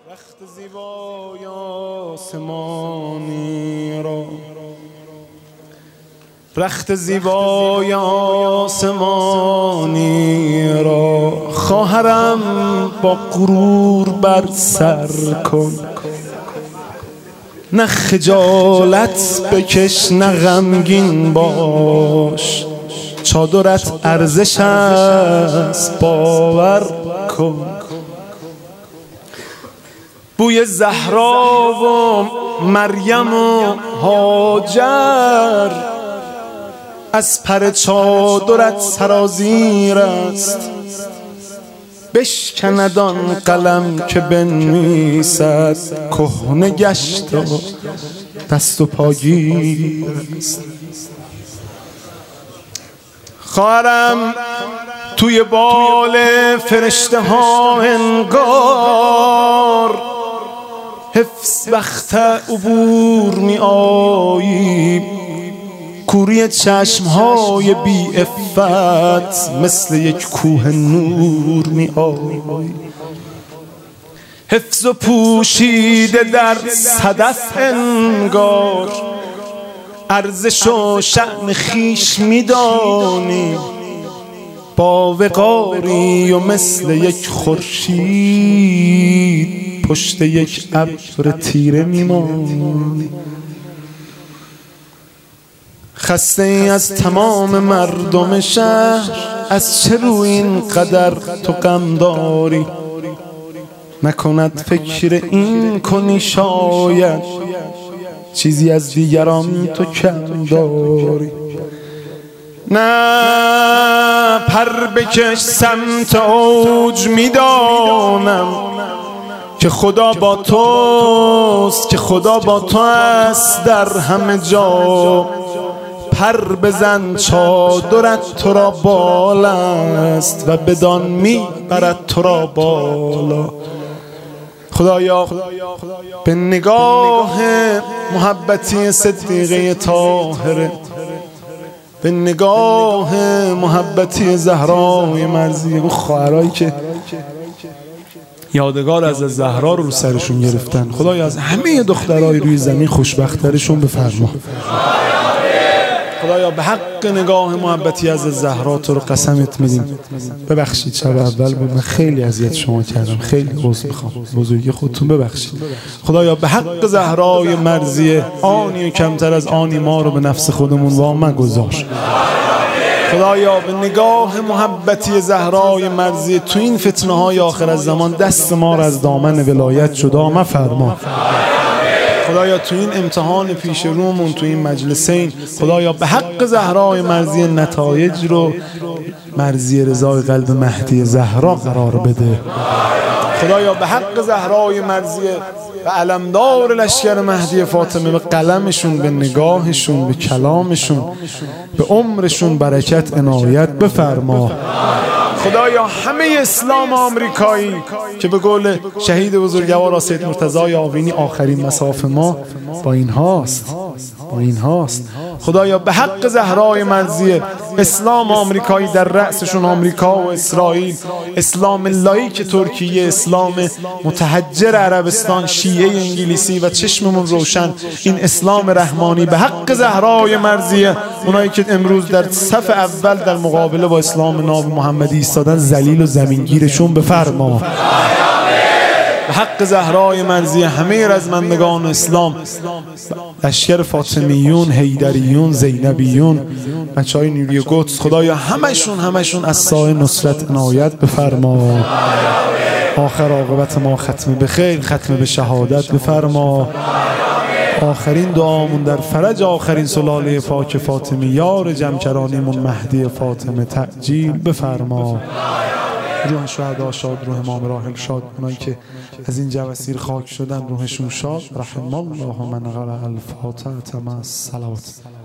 رخت زیبای آسمانی را، رخت زیبای آسمانی را خواهرم با غرور بر سر کن. نه خجالت بکش نه غمگین باش، چادرت ارزش است باور کن. بوی زهرا و مریم و هاجر از پر چادرت سرازیر است. بشکند آن قلم که بنویسد کهنه گشت و دست و پاگیر است. خواهرم توی بال فرشته ها انگار حفظ وقت عبور می آیی. کوری چشمهای بی عفت مثل یک کوه نور می آیی. حفظ و پوشیده در صدف انگار ارزش و شأن خویش می دانی. با وقاری و مثل یک خورشید پشت یک ابر تیره میمانی. خسته ای از تمام مردم شهر، از چه روی اینقدر تو غم داری؟ نکند فکر این کنی شاید چیزی از دیگران تو کم داری. نه پر بکش سمت اوج میدانم که خدا با توست، که خدا با تو است در همه جا. پر بزن چادرت تو را بال است و بدان میبرد تو را بالا. خدایا به نگاه محبتی صدیقه طاهره، به نگاه محبتی زهرای مرضی، اون خواهرایی که یادگار از زهرا رو سرشون گرفتن، خدایا از همه دخترای روی زمین خوشبخترشون بفرما. خدایا به حق نگاه محبتی از زهرا تو رو قسمت میدیم. ببخشید شب اول من خیلی اذیت شما کردم، خیلی عذر میخوام، بزرگی خودتون ببخشید. خدایا به حق زهرای مرضیه آنی کمتر از آنی ما رو به نفس خودمون وام گذار. خدایا به نگاه محبتی زهرای مرضیه تو این فتنه های آخر از زمان دست ما رو از دامن ولایت جدا مفرما. خدایا تو این امتحان پیش رومون تو این مجلسین، خدایا به حق زهرای مرضیه نتایج رو مرضیه رضای قلب مهدی زهرا قرار بده. خدایا به حق زهرای مرضیه و علمدار لشکر مهدی فاطمه به قلمشون، به نگاهشون، به کلامشون، به عمرشون برکت عنایت بفرما. خدایا همه اسلام آمریکایی که به قول شهید بزرگوار سید مرتضی آوینی آخرین مصاف ما با این هاست، با این هاست. خدایا به حق زهرای مرضیه اسلام آمریکایی در رأسشون آمریکا و اسرائیل، اسلام لایک ترکیه، اسلام متحجر عربستان، شیعه انگلیسی و چشممون روشن این اسلام رحمانی، به حق زهرای مرضیه اونایی که امروز در صف اول در مقابله با اسلام ناب محمدی ایستادن ذلیل و زمینگیرشون بفرما. به حق زهرای مرضیه همه رزمندگان اسلام، لشکر فاطمیون، حیدریون، زینبیون، بچهای نیروی قدس، خدایا همشون از سایه نصرت عنایت بفرما. آخر عاقبت ما ختم به خیر، ختم به شهادت بفرما. آخرین دعامون در فرج آخرین سلاله پاک فاطمی یار جمکرانیمون مهدی فاطمه تعجیل بفرما. روح شهدا شاد، روح امام راحل شاد، اونایی که از این جواسیر خاک شدن روحشون شاد. رحم الله من قرأ الفاتحة مع الصلوات.